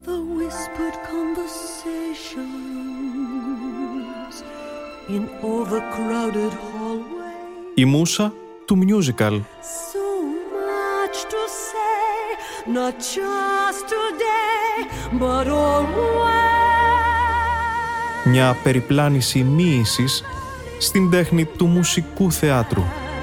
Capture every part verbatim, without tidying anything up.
The whispered conversations in overcrowded hallways. Η μούσα του musical. So much to say, not just today, but always. Μια περιπλάνηση μοίησης στην τέχνη του μουσικού θεάτρου.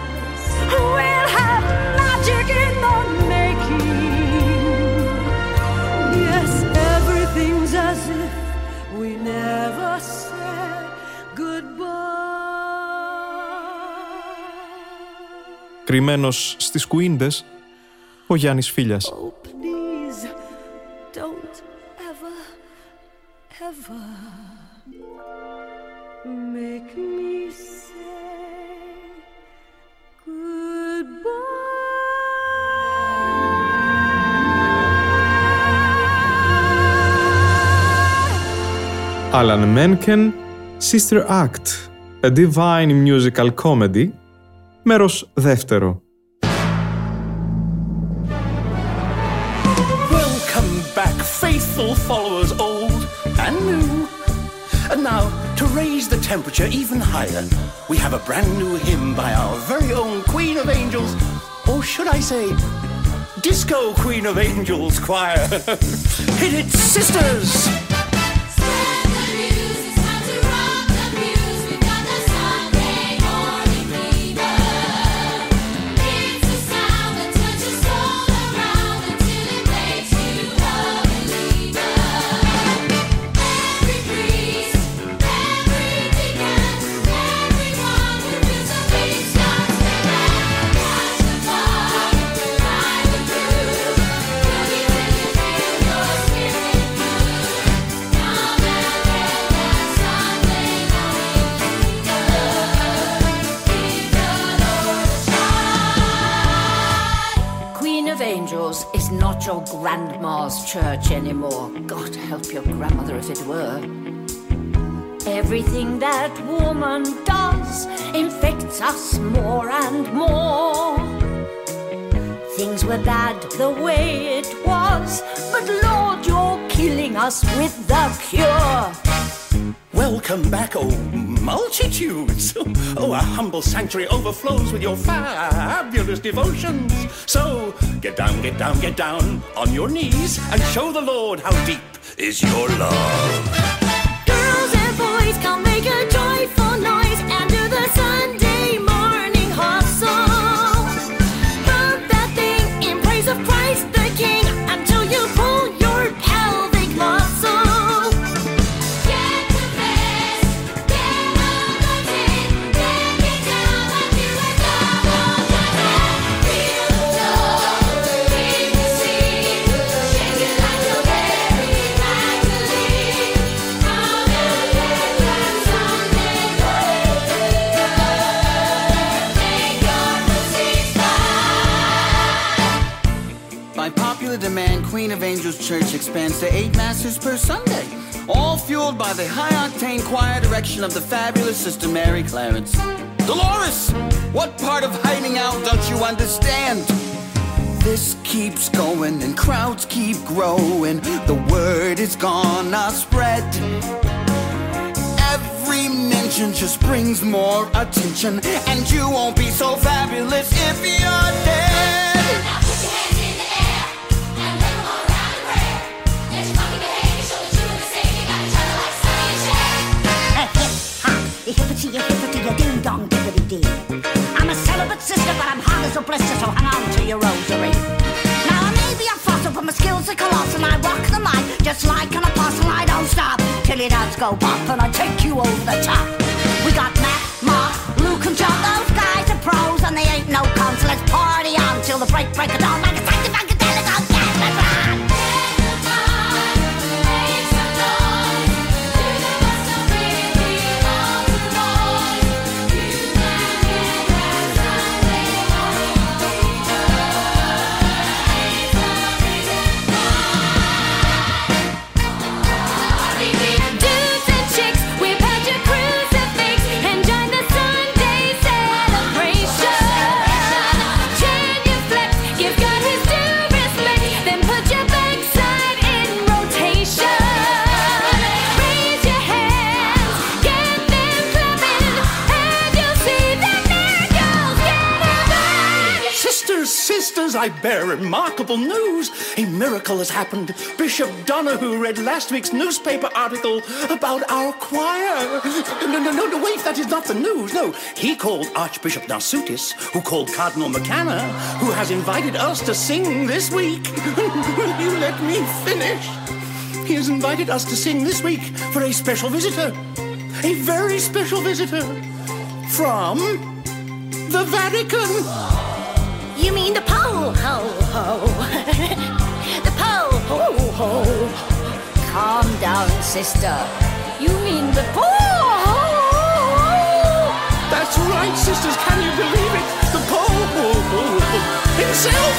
Κρυμμένος στις κουίντες, ο Γιάννης Φίλιας. Oh, please, don't ever, ever make me say goodbye. Alan Menken, Sister Act, a divine musical comedy, μέρος δεύτερο. Welcome back, faithful followers old and new. And now, to raise the temperature even higher, we have a brand new hymn by our very own Queen of Angels, or should I say, Disco Queen of Angels Choir. Hit it, sisters! Is not your grandma's church anymore. God help your grandmother if it were. Everything that woman does infects us more and more. Things were bad the way it was, but Lord, you're killing us with the cure. Welcome back, oh multitudes. Oh, our humble sanctuary overflows with your fabulous devotions. So, get down, get down, get down on your knees and show the Lord how deep is your love. Girls and boys, come make a joyful noise and do the Sunday morning hustle. Bump that thing in praise of Christ the King until you pull your pelvic muscle. Demand, Queen of Angels Church expands to eight masters per Sunday, all fueled by the high-octane choir direction of the fabulous Sister Mary Clarence. Dolores, what part of hiding out don't you understand? This keeps going and crowds keep growing. The word is gonna spread. Every mention just brings more attention, and you won't be so fabulous if you're dead. Hippity, hippity, ding dong, dippity dee. I'm a celibate sister, but I'm hot as a blister, so hang on to your rosary. Now I may be a fossil, but my skills are colossal. I rock the mic just like an apostle. I don't stop till it does go pop, and I take you over the top. We got Matt, Mark, Luke, and John. Those guys are pros, and they ain't no cons. So let's party on till the break break of dawn, like a sanctifying funkadelic on gas and run. Got his I bear remarkable news. A miracle has happened. Bishop Donahue read last week's newspaper article about our choir. No, no, no, no, wait, that is not the news. No, he called Archbishop Narsutis, who called Cardinal McKenna, who has invited us to sing this week. Will you let me finish? He has invited us to sing this week for a special visitor. A very special visitor. From the Vatican. You mean the Pope? Ho, ho. The Pope? Ho, ho. Calm down, sister. You mean the Pope? That's right, sisters. Can you believe it? The Pope himself.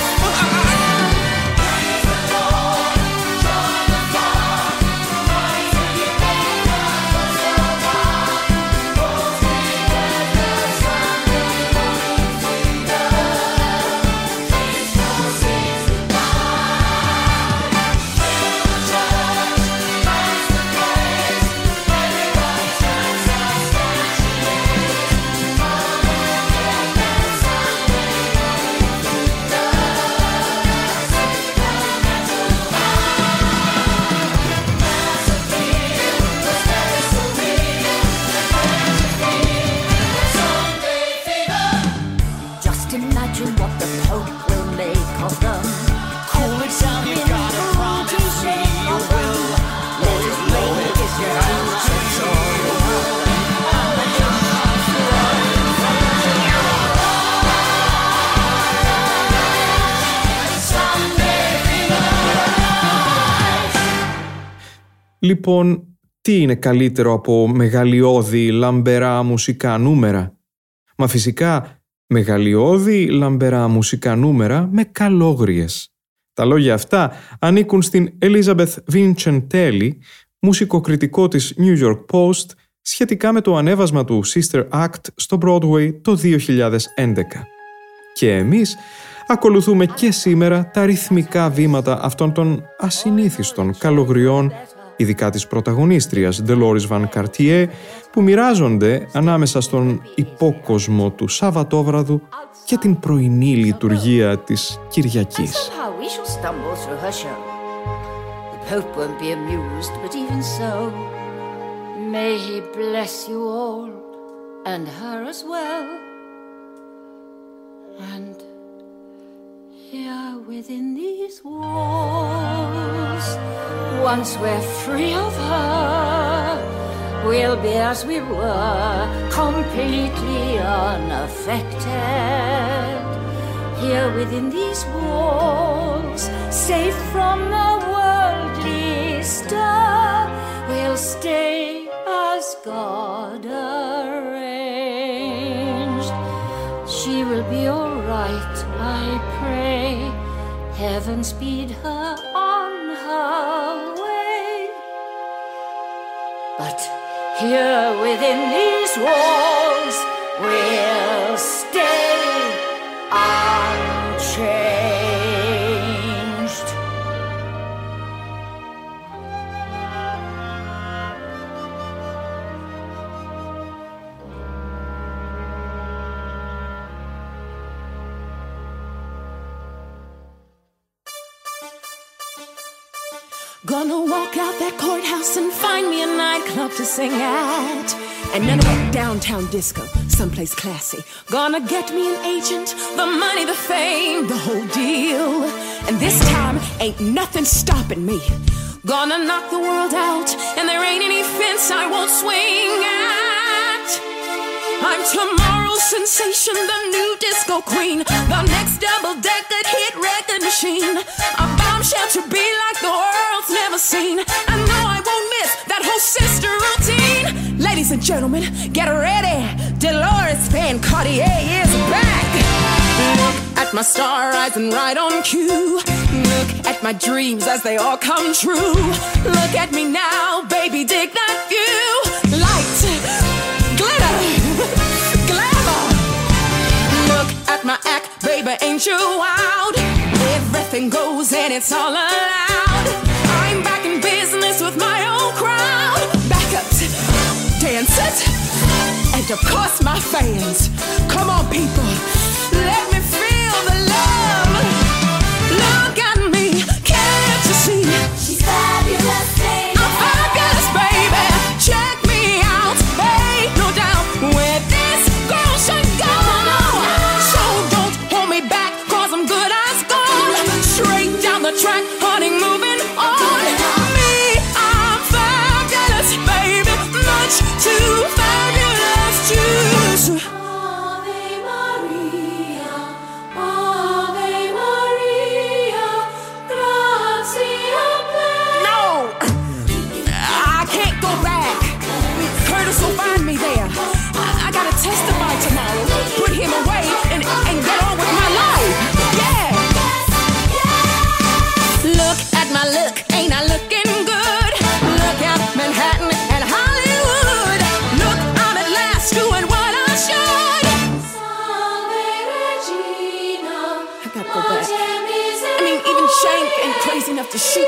Λοιπόν, τι είναι καλύτερο από μεγαλειώδη, λαμπερά μουσικά νούμερα? Μα φυσικά μεγαλειώδη, λαμπερά μουσικά νούμερα με καλόγριες. Τα λόγια αυτά ανήκουν στην Elizabeth Vincentelli, μουσικοκριτικό της New York Post, σχετικά με το ανέβασμα του Sister Act στο Broadway το δύο χιλιάδες έντεκα. Και εμείς ακολουθούμε και σήμερα τα ρυθμικά βήματα αυτών των ασυνήθιστων καλογριών, ειδικά της πρωταγωνίστριας Dolores Van Cartier, που μοιράζονται ανάμεσα στον υπόκοσμο του Σαββατόβραδου και την πρωινή λειτουργία της Κυριακής. Here within these walls, once we're free of her, we'll be as we were, completely unaffected. Here within these walls, safe from the worldly stir, we'll stay as God arranged. She will be all right, I pray. Heaven speed her on her way. But here within these walls, we'll stay unchanged. Gonna walk out that courthouse and find me a nightclub to sing at. And none of that downtown disco, someplace classy. Gonna get me an agent, the money, the fame, the whole deal. And this time, ain't nothing stopping me. Gonna knock the world out, and there ain't any fence I won't swing at. I'm tomorrow's sensation, the new disco queen, the next double-decker hit record machine. A bombshell to be like the world's never seen. I know I won't miss that whole sister routine. Ladies and gentlemen, get ready. Dolores Van Cartier is back. Look at my star rising right on cue. Look at my dreams as they all come true. Look at me now, baby, dig that view. Light, glitter, glamour. Look at my act, baby, ain't you wild? Everything goes and it's all allowed. I'm back in business with my own crowd. Backups, dancers, and of course my fans. Come on, people, let me feel the love.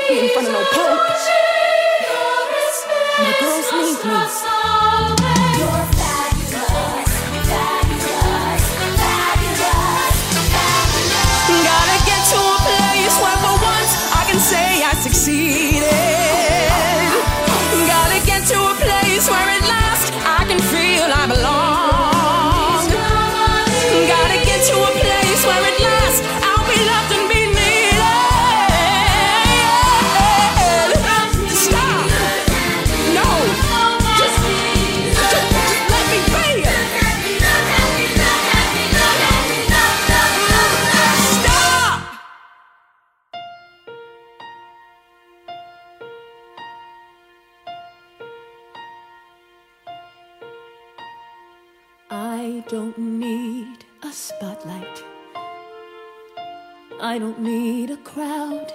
be in front of no pope. My girls need me. You're fabulous, fabulous, fabulous, fabulous. Gotta get to a place where for once I can say I succeeded. Gotta get to a place where at last I can feel I belong. Gotta get to a place where at last I'll be loved and be needed. Stop! No! Just, just, just let me be! Stop! I don't need a spotlight. I don't need a crowd.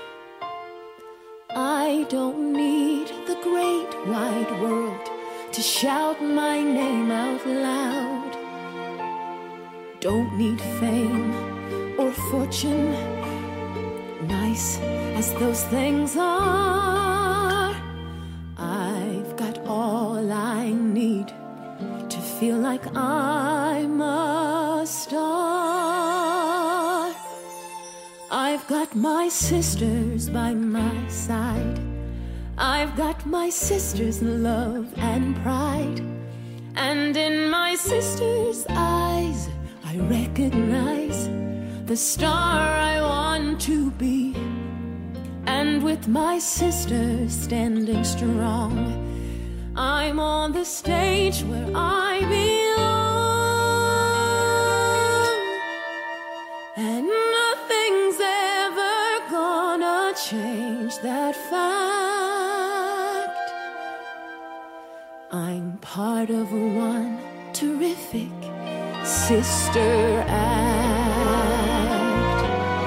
I don't need the great wide world to shout my name out loud. Don't need fame or fortune, nice as those things are. I've got all I need to feel like I'm a star. I've got my sisters by my side. I've got my sisters' love and pride. And in my sisters' eyes I recognize the star I want to be. And with my sisters standing strong, I'm on the stage where I belong. And nothing's ever gonna change that fact. I'm part of one terrific sister act.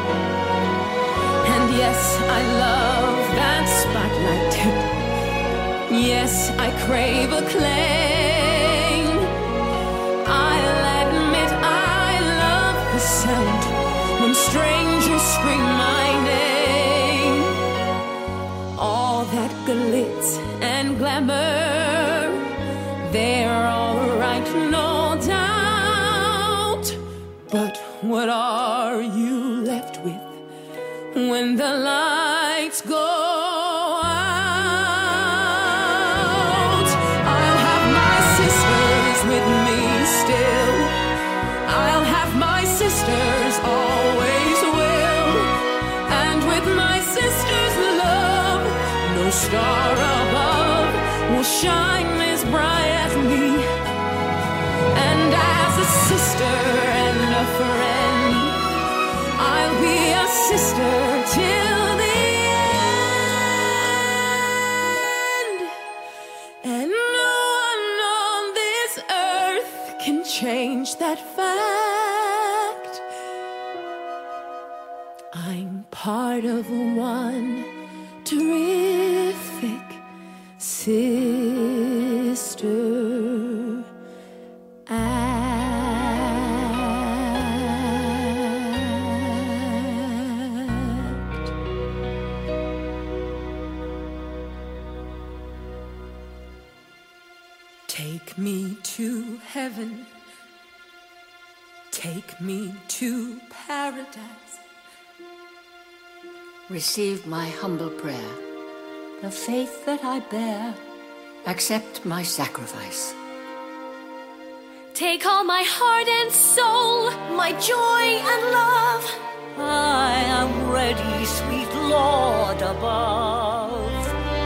And yes, I love that spotlight. Yes, I crave acclaim. I'll admit I love the sound when strangers scream my name. All that glitz and glamour, they're all right, no doubt. But what are you left with when the lights go out? I'll have my sisters with me still. I'll have my sisters, always will. And with my sisters' love, no star above will shine as bright as me. And as a sister and a friend, I'll be a sister till the end. And no one on this earth can change that fact. I'm part of one terrific sister act. Take me to heaven. Take me to paradise. Receive my humble prayer. The faith that I bear, accept my sacrifice. Take all my heart and soul, my joy and love. I am ready, sweet Lord above.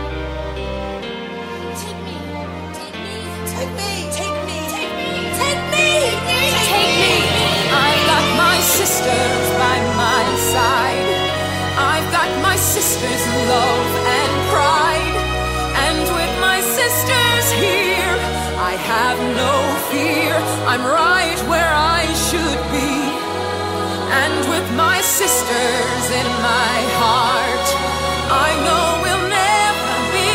Take me, take me, take me, take me, take me, take me, Take me. I've got my sisters by my side. I've got my sisters' love and pride. And with my sisters here, I have no fear. I'm right where I should be. And with my sisters in my heart, I know we'll never be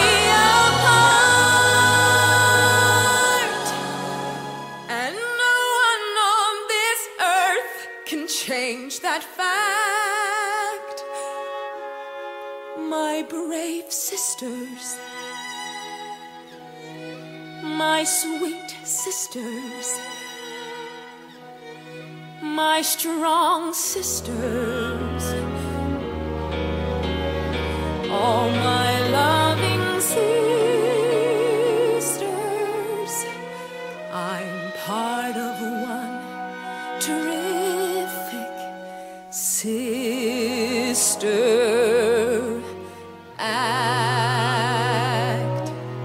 apart. And no one on this earth can change that fact. My brave sisters, my sweet sisters, my strong sisters, all my loving sisters. I'm part of one terrific sister act.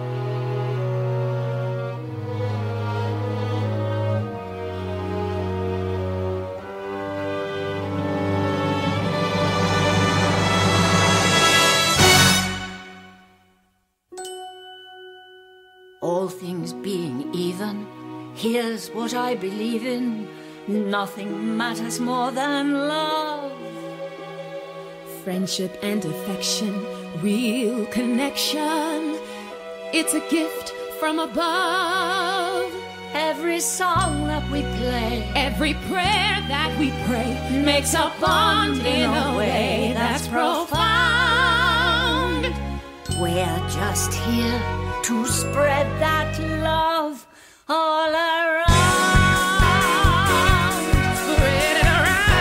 All things being even, here's what I believe in. Nothing matters more than love. Friendship and affection, real connection. It's a gift from above. Every song that we play, Every prayer that we pray makes a bond in a way that's profound. we're just here to spread that love all around. Spread it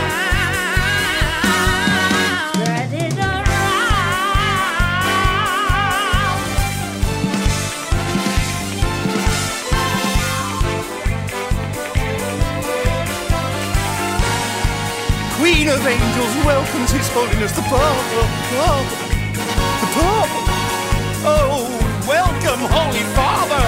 around. Spread it around. Queen of Angels welcomes His Holiness the Pope. The Pope. Oh, welcome, Holy Father.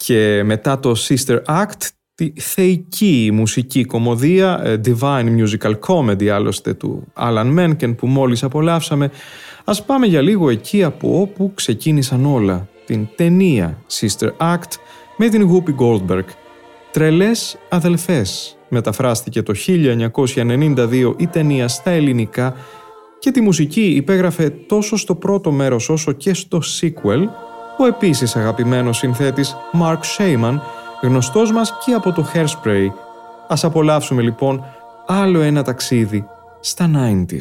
Και μετά το Sister Act, τη θεϊκή μουσική κομμωδία, Divine Musical Comedy άλλωστε του Alan Menken που μόλις απολαύσαμε, ας πάμε για λίγο εκεί από όπου ξεκίνησαν όλα, την ταινία Sister Act με την Whoopi Goldberg. «Τρελές αδελφές» μεταφράστηκε το χίλια εννιακόσια ενενήντα δύο η ταινία στα ελληνικά και τη μουσική υπέγραφε τόσο στο πρώτο μέρος όσο και στο sequel ο επίσης αγαπημένος συνθέτης Mark Shaiman, γνωστός μας και από το Hairspray. Ας απολαύσουμε λοιπόν άλλο ένα ταξίδι στα ενενήντα.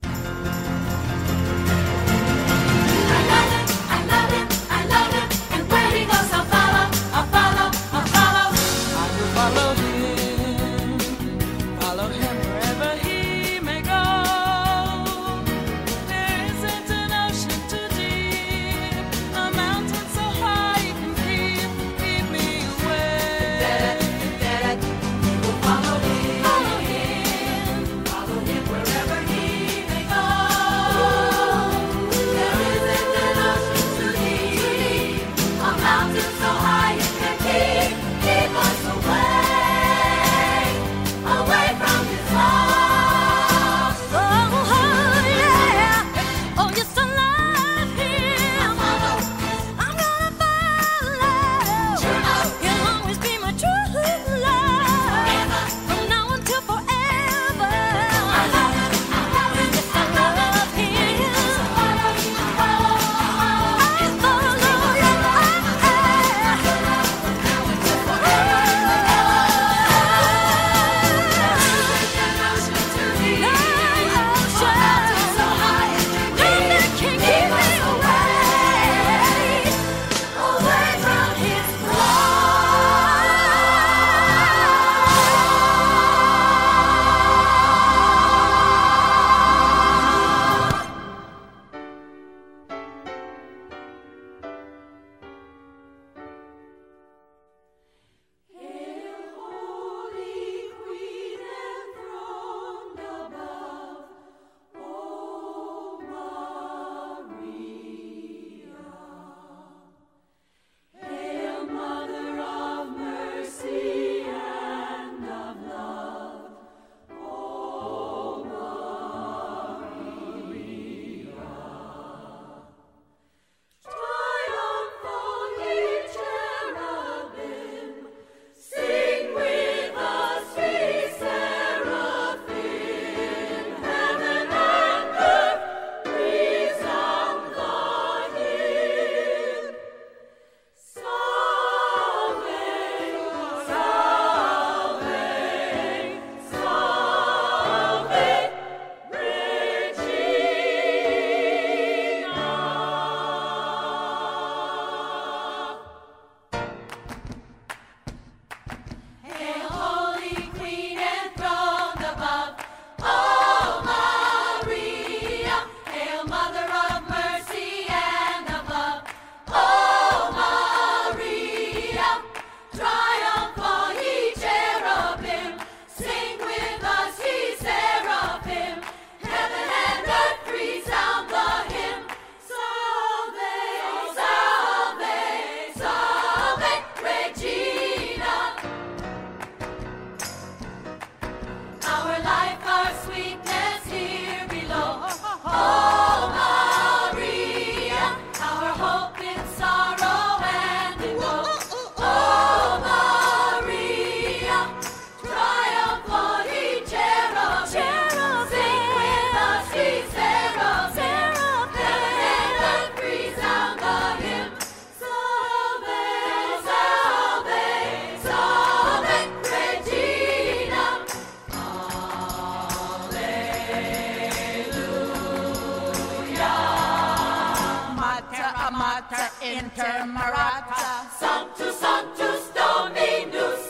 Intermarata, Sanctus, Sanctus Dominus,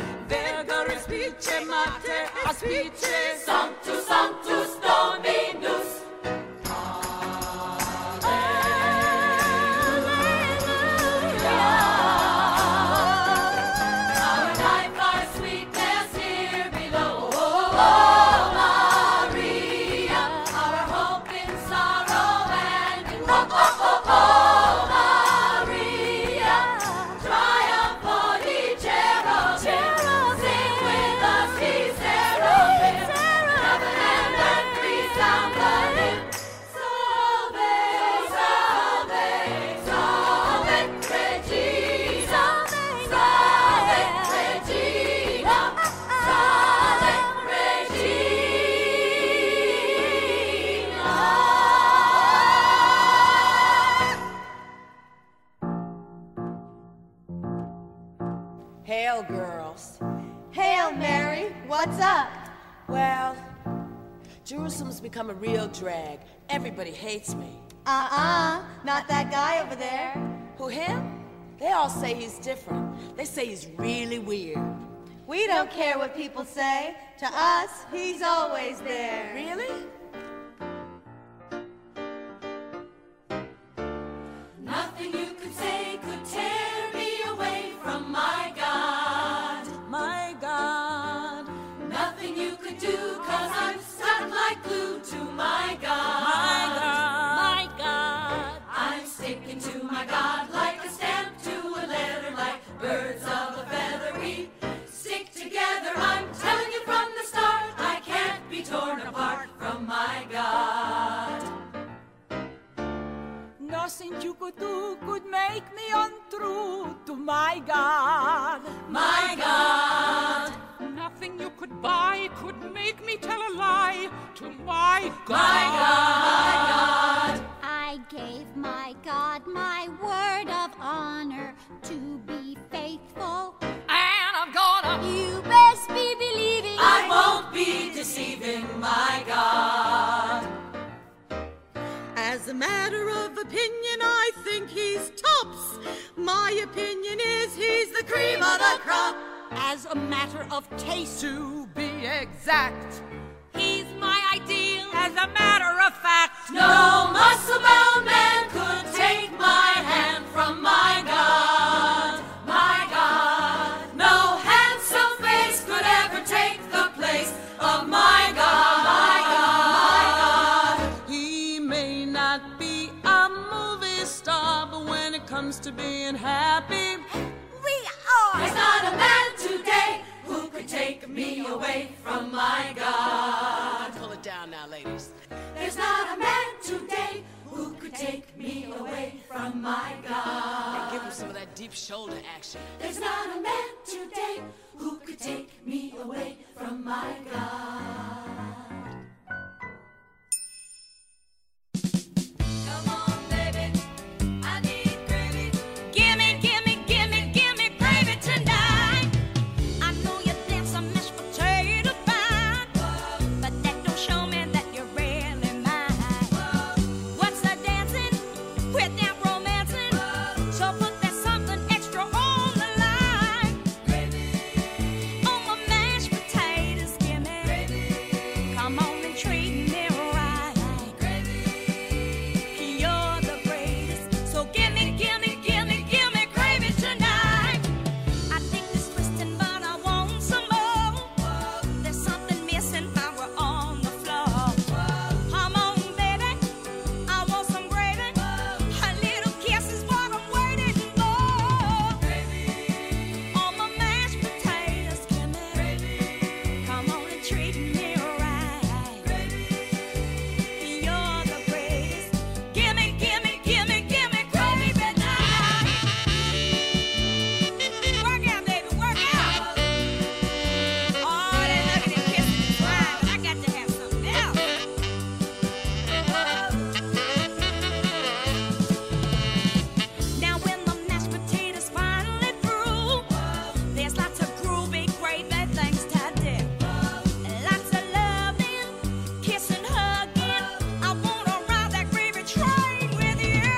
Vergor Spice Mater, Aspice, Sanctus, Sanctus Dominus. Triumph Hail, girls. Hail, Mary. What's up? Well, Jerusalem's become a real drag. Everybody hates me. Uh-uh. Not that guy over there. Who, him? They all say he's different. They say he's really weird. We don't care what people say. To us, he's always there. Really? Nothing you could say could tear me away from my God. My God. Nothing you could do, cause I'm stuck like glue to my God. My God. My God. I'm sticking to my God like a stamp to a letter, like birds of a feather. We stick together, I'm telling you from the start. I can't be torn apart from my God. Nothing you could do could make me untrue to my God. My God. Nothing you could buy could make me tell a lie to my God. My God. My God. I gave my God my word of honor to be faithful. And I'm gonna. You best be believing I won't be deceiving my God. As a matter of opinion, I think he's tops. My opinion is he's the cream of the crop. As a matter of taste, To be exact, he's my ideal. As a matter of fact, No muscle-bound man could take my hand from my God. My God. No handsome face could ever take the place of my God. My God. My God. he may not be a movie star, but when it comes to being happy, we are. There's not a man today who could take me away from my God. pull it down now, ladies. There's not a man today who could take me away from my God. Give him some of that deep shoulder action. There's not a man today who could take me away from my God. Come on, baby, I need gravy. Gimme, gimme, gimme, gimme gravy tonight. I know you dance some mashed potato fine, but that don't show me that you're really mine. What's the dancing with that romancing? So put that something extra on the line. On my mashed potatoes, gimme. Come on and treat me right. You're the greatest, so gimme, gimme, gimme, gimme gravy tonight. I think it's twisting, but I want some more. There's something missing while we're on the floor. Come on, baby, I want some gravy. A little kiss is what I'm waiting for. On my mashed potatoes, gimme. Come on and treat me right. You're the greatest. Gimme, gimme, gimme, gimme gravy tonight. Work out, baby, work out. Oh, that nuggety kiss is fine, but I got to have something else. Now when the mashed potatoes finally through, there's lots of groovy gravy things to do. Lots of loving, kissing, hugging. I wanna ride that gravy train with you.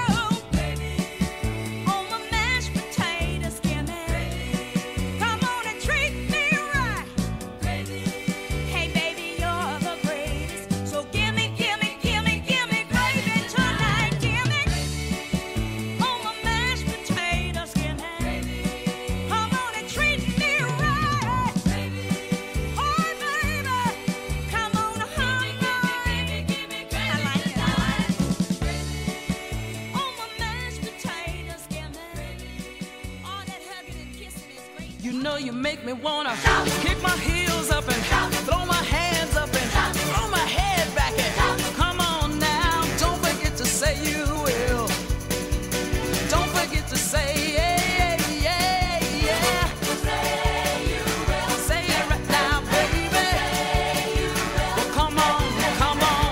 On my mashed potatoes, gimme. Come on and treat me right. Hey baby, you're the greatest. So gimme, gimme, gimme, gimme gravy tonight, gimme. On my mashed potatoes, gimme. Come on and treat me right. Oh baby, come on home, I like that. On my mashed potatoes, gimme. All that hugging and kissing is great. You know you make me wanna kick my heels up and throw my hands up and throw my head back and come on now. Don't forget to say you will. Don't forget to say yeah, yeah, yeah. Say it right now, baby. Well, come on, come on.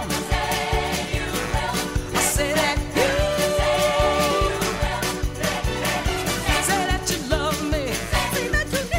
I say that you say that you love me. Say that you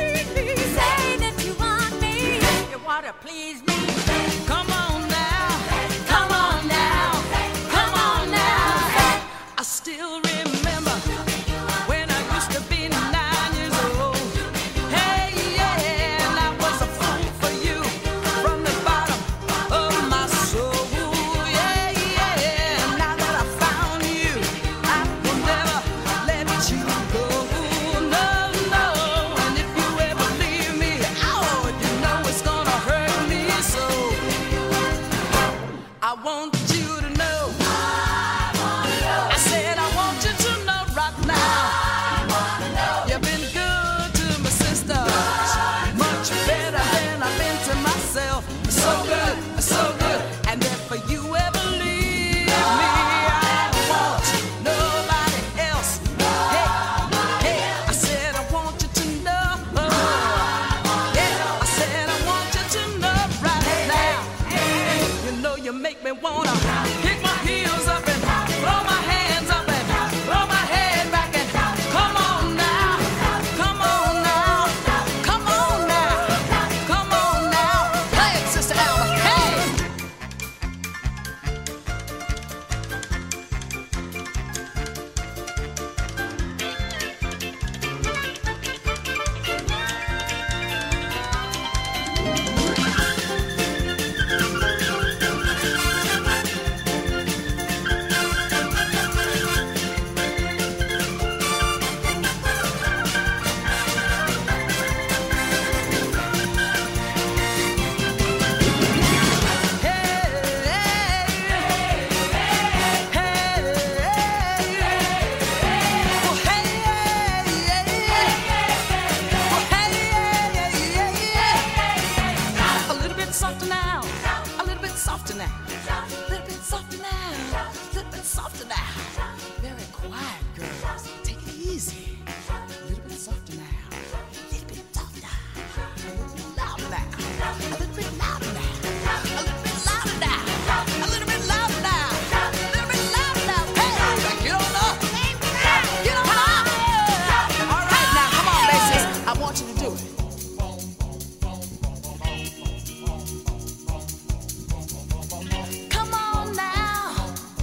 little bit louder now. A little bit louder now. A little bit louder now. A little bit louder now. Hey, get on up. Get on up. All right, now come on, bassist. I want you to do it. Come on now.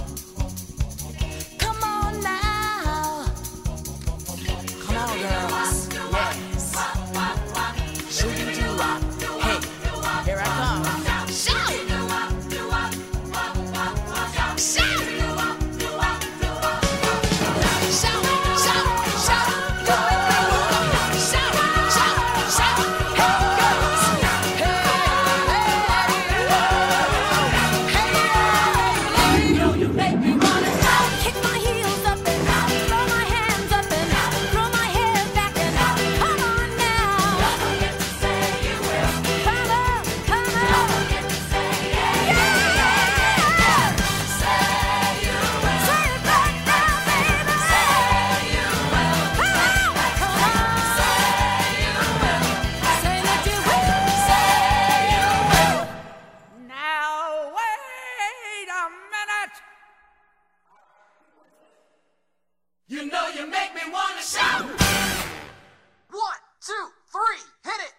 Come on now. Come on, girls. Yes. Shooty doo wop. Hey, here I come. Shout! Shout! Shout, shout, shout. You make me wanna shout, shout, shout. Hey, girls. Hey, hey, hey. You know you make me wanna shout. Kick my heels up and throw my hands up and throw my head back and come on now. Don't forget to say you will. Come on, come on. Don't forget to say yeah, yeah, yeah. Say you will. Say it back now, baby. Say you will. Come on, come on. Say you will. Say that you will. Say you will. Now, wait a minute. You know you make me wanna shout. One, two, three, hit it.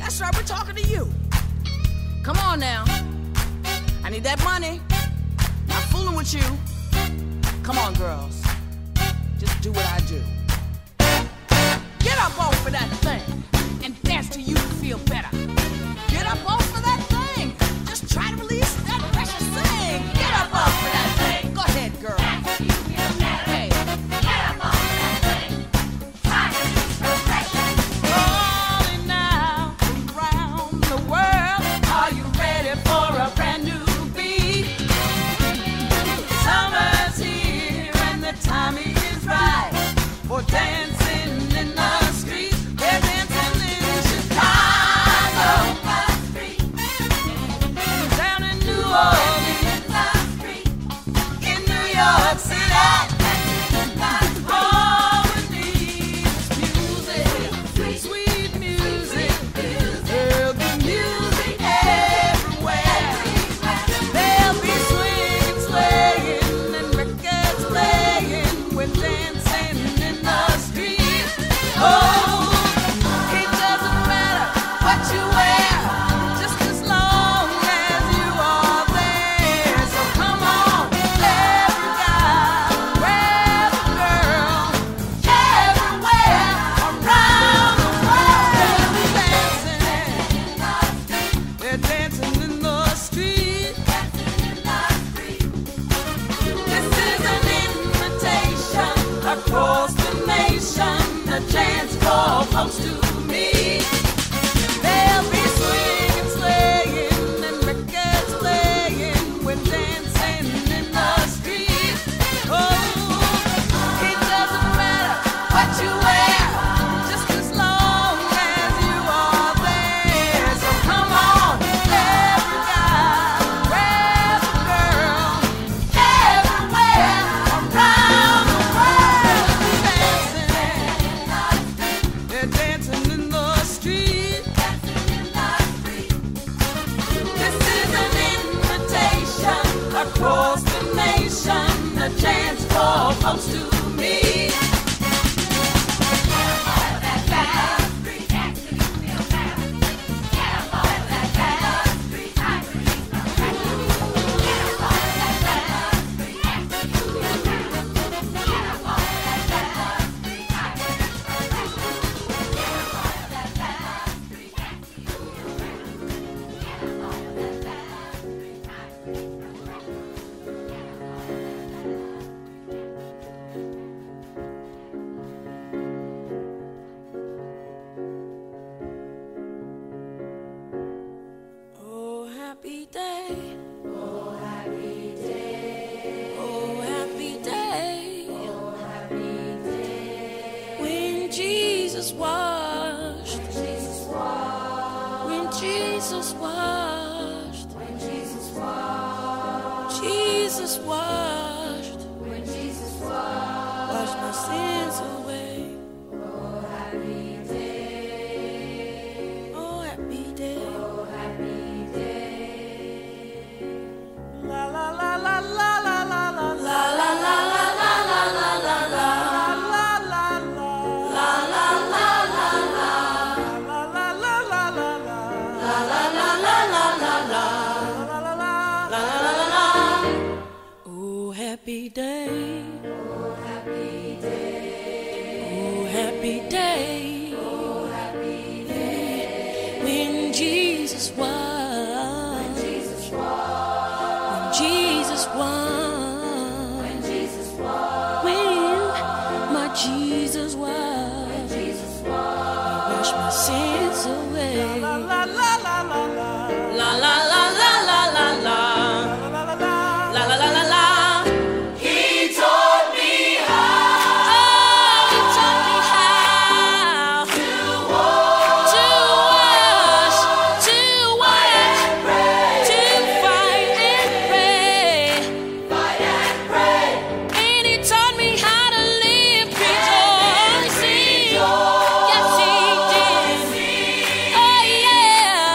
That's right, we're talking to you. Come on now. I need that money. Not fooling with you. Come on, girls. Just do what I do. Get up off of that thing and dance till you feel better. Get up off of that thing. Just try to release that precious thing. Get up off of that thing. Go ahead, girl. Hey. Get up off of that thing. Try to release the precious. Rolling now around the world. Are you ready for a brand new beat? Summer's here and the time is right for dancing in the street. They're dancing in Chicago, down in New Orleans, in New York City. All we need is music, sweet music. There'll be music everywhere. There'll be swinging, swaying, and records playing when dancing in the street. Oh, it doesn't matter what you wear, just as long as you are there. So come on, every guy, grab a girl, everywhere around the world. They're dancing in the street. This is an invitation across the nation, a chance for folks to meet. They'll be swinging, swaying, and records playing when dancing in the street. Oh, it doesn't matter what you wear, just as long as you are there. So come on, every guy, grab a girl, everywhere around the world. Dancing, they're dancing in the street. This is an invitation across the nation, a chance for folks to meet. Oh, happy day. Oh, happy day. Oh, happy day. Oh, happy day. When Jesus washed. When Jesus washed. When Jesus washed. When Jesus washed. Jesus washed. When Jesus washed. Washed my sins away. Oh, happy day. Oh, happy day. Oh, happy day. La la la la la la la la la la la la la la la la la la Oh, happy day. Oh, happy day. Oh, happy day. Oh, happy day. When Jesus washed. When Jesus washed. When Jesus washed. When Jesus washed. When my Jesus washed. When Jesus washed. Wash my sins away. La la la la la la. La la la la la la la. La la la la la. He taught me how. Oh, he taught me how to wash, to wash, to wash, to fight and pray, fight and pray. And he taught me how to live rejoicing. Yes, he did. Oh yeah.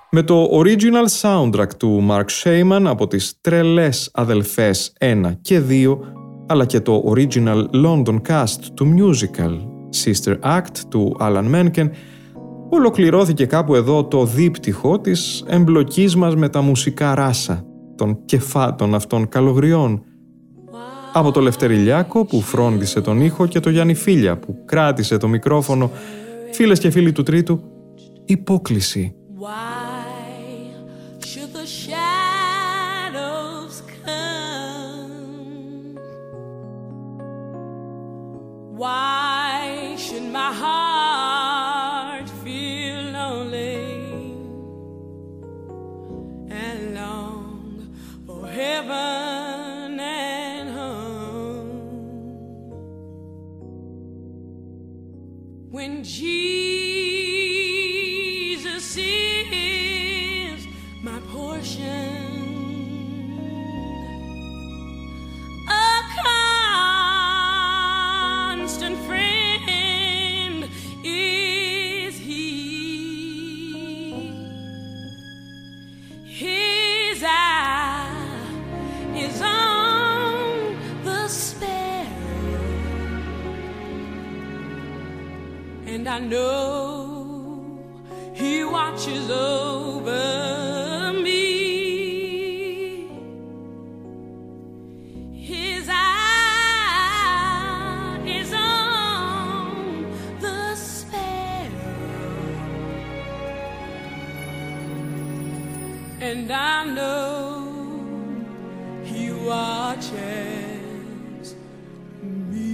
Με το original soundtrack του Mark Shaman από τις τρελές αδελφές ένα και δύο, αλλά και το original London cast του musical Sister Act του Alan Menken, ολοκληρώθηκε κάπου εδώ το δίπτυχο της εμπλοκής μας με τα μουσικά ράσα των κεφάτων αυτών καλογριών. Από το Λευτερηλιάκο που φρόντισε τον ήχο και το Γιάννη Φίλια που κράτησε το μικρόφωνο, φίλες και φίλοι του Τρίτου, υπόκληση. Why should my heart feel lonely and long for heaven and home when Jesus is my portion? And I know He watches over me. His eye is on the sparrow, and I know He watches me.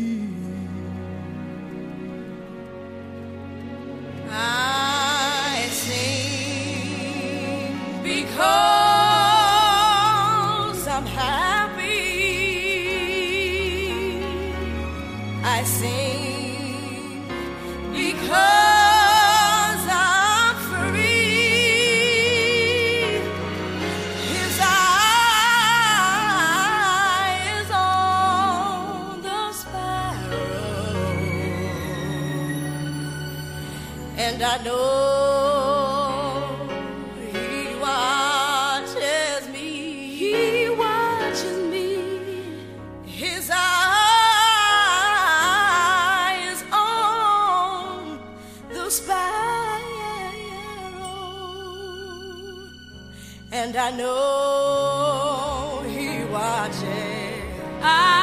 I sing because I'm happy. I sing because I'm free. His eye is on the sparrow, and I know He watches me. He watches me. His eye is on the sparrow, and I know He watches. I